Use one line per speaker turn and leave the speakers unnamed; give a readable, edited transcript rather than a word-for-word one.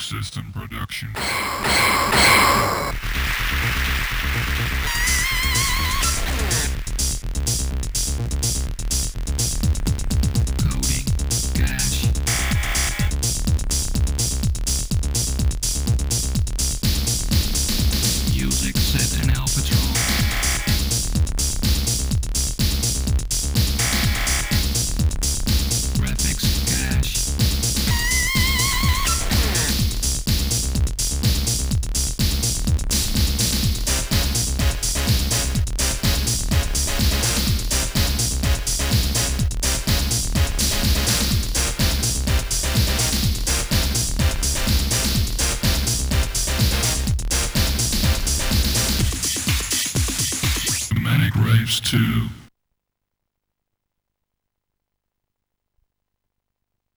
System production. Coding Cash. Music set in Alphatron. Graphics Cash. Manic Raves 2.